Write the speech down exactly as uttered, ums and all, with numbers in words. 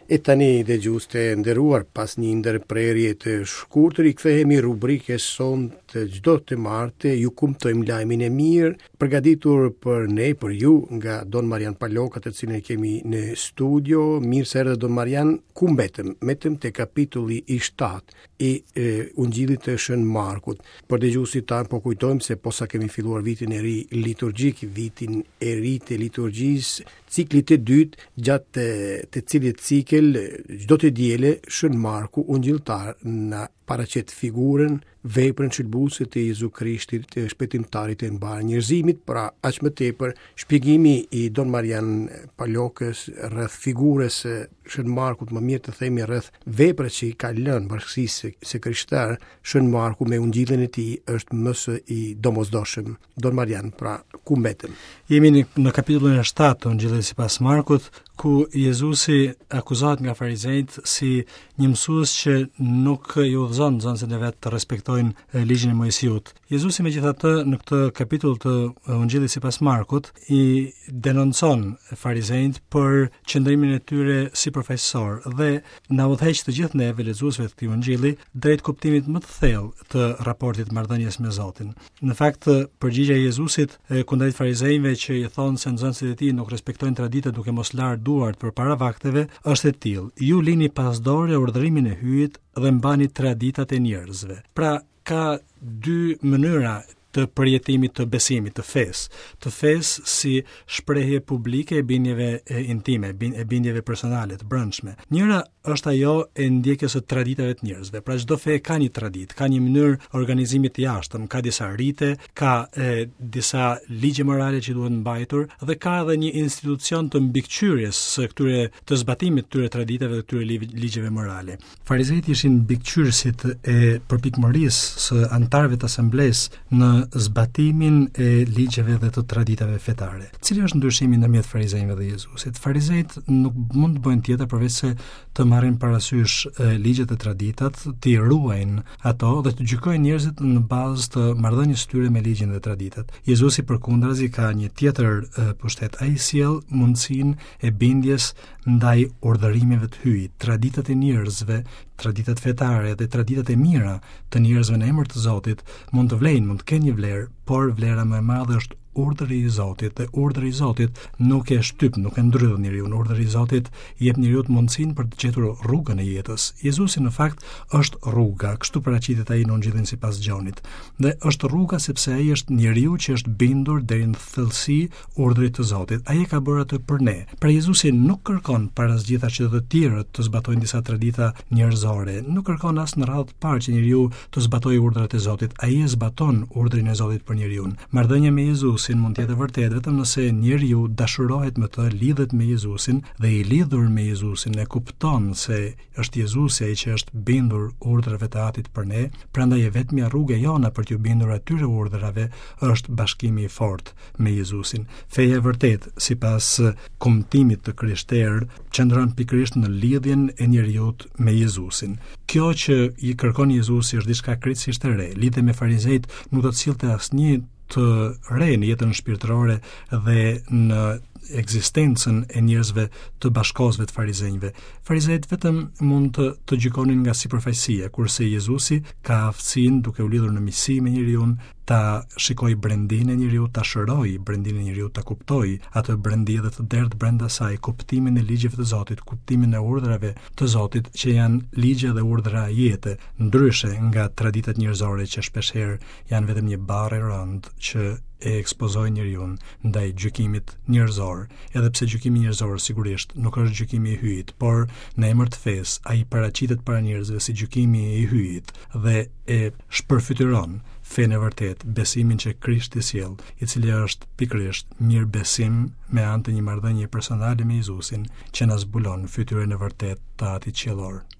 E tani dhe gjuste nderuar, pas një ndërprerje të shkurtër, i kthehemi rubrikës son të çdo të martë, ju kumtojmë lajmin e mirë, përgatitur për ne, për ju, nga Don Marian Paloka, të cilën e kemi në studio. Mirë se erdhe Don Marian, ku mbetëm? Mbetëm te kapitulli i shtatë i e, Ungjillit të Shën Markut. Për dëgjuesit tanë po kujtojmë se posa kemi filluar vitin e ri liturgjik, vitin e ri të liturgjisë, ciklit të dytë, gjatë të cilit cikel çdo të diele Shën Marku ungjilltar na paraqet figurën, veprën shëlbuese të Jezu Krishtit, të shpëtimtarit të mbar njerëzimit. Pra aq më tepër shpjegimi i Don Marian Palokës rreth figurës së Shën Markut, më mirë të themi rreth veprës që i ka lënë bashkësisë së krishterë Shën Marku me ungjillin e tij është më së i domosdoshëm. Don Marian, pra ku mbetëm? Jemi në, në kapitullin e shtatë të Ungjillit sipas Markut, ku Jezusi akuzohet nga farizejt si një mësues që nuk i udhëzon nxënësit e vet të respektojnë ligjin e Mojsiut. Jezusi megjithatë në këtë kapitull të Ungjillit sipas Markut i denoncon farizejt për qëndrimin e tyre si përfaqësor dhe na udhëheq të gjithë neve lexuesve të këtij ungjilli drejt kuptimit më të thellë të raportit marrëdhënies me Zotin. Në fakt, përgjigjja e Jezusit kundrejt farizejve që i thonë se nxënësit e tij nuk respektojnë traditat duke mos larë duart për para vakteve është e tillë: ju lini pas dore urdhërimin e hyjit dhe mbani traditat e njerëzve. Pra ka dy mënyra të përjetimit të besimit, të fesë. Të fesë si shprehje publike e bindjeve e intime, e bindjeve personale të brendshme. Njëra është ajo e ndjekjes së traditave të njerëzve. Pra çdo fe ka një traditë, ka një mënyrë organizimi të jashtëm, ka disa rite, ka e, disa ligje morale që duhet mbajtur dhe ka edhe një institucion të mbikëqyrjes së këtyre të zbatimit të këtyre traditave dhe këtyre ligjeve morale. Farizejt ishin mbikëqyrësit e përpikmërisë së anëtarëve të asamblesë në zbatimin e ligjeve dhe të traditave fetare. Cili është ndryshimi ndërmjet farizejve dhe Jezusit? Farizejt nuk mund të bëjnë tjetër përveç se të marrin parasysh e, ligjet e traditat, të ruajnë ato dhe të gjykojnë njerëzit në bazë të marrëdhënies së tyre me ligjin dhe traditat. Jezusi përkundrazi ka një tjetër e, pushtet. Ai sjell mundësinë e bindjes ndaj urdhërimeve të hyjit, traditat e njerëzve, traditat fetare dhe traditat e mira të njerëzve në emër të Zotit mund të vlejnë, mund të kenë një vlerë, por vlera më e madhe është urdhri i Zotit, dhe urdhri i Zotit nuk e shtyp, nuk e ndrydh njeriu. Urdhri i Zotit i jep njeriu mundësinë për të gjetur rrugën e jetës. Jezusi në fakt është rruga, kështu paraqitet ai në Ungjillin sipas Gjonit. Dhe është rruga sepse ai është njeriu që është bindur deri në thellësi urdhrit të Zotit. Ai e ka bërë atë për ne. Pra Jezusi nuk kërkon para gjitha që të tjerët të zbatojnë disa tradita njerëzore. Nuk kërkon as në radhë të parë që njeriu të zbatojë urdhrat e Zotit. Ai e zbaton urdhrin e Zotit për njeriu. Marrëdhënia me Jezusin mund të jetë vërtet vetëm nëse njeriu dashurohet me të, lidhet me Jezusin dhe i lidhur me Jezusin e kupton se është Jezusi ai që është bindur urdhrave të Atit për ne. Prandaj e vetmja rrugë e jona për t'u bindur atyre urdhrave është bashkimi i fortë me Jezusin. Feja e vërtet sipas kuptimit të krishterë qëndron pikërisht në lidhjen e njeriut me Jezusin. Kjo që i kërkon Jezusi është diçka krejtësisht e re. Lidhja me farizejt nuk do të sillte asnjë të re në jetën shpirtërore dhe në ekzistencën e njerëzve të bashkosëve të farizejve. Farizejt vetëm mund të, të gjykonin nga sipërfaqësia, kurse Jezusi ka aftësinë, duke u lidhur në miqësi me njeriu, ta shikoj brendin e njeriu, ta shëroj brendin e njeriu, ta kuptoj atë brendi dhe të derdh brenda saj kuptimin e ligjeve të Zotit, kuptimin e urdhrave të Zotit që janë ligje dhe urdhra jete, ndryshe nga traditat njerëzore që shpeshherë janë vetëm një barë e rëndë që e ekspozojnë njeriu ndaj gjykimit njerëzor. Edhe pse gjykimi njerëzor sigurisht nuk është gjykimi i hyjit, por në emër të fesë ai paraqitet para njerëzve si gjykimi i hyjit dhe e shpërfytyron fenë e vërtet, besimin që Krishti sjell, i cili është pikërisht mirë besim me anë të një marrëdhënie personale me Jezusin që na zbulon fytyrën e vërtet të Atit qiellor.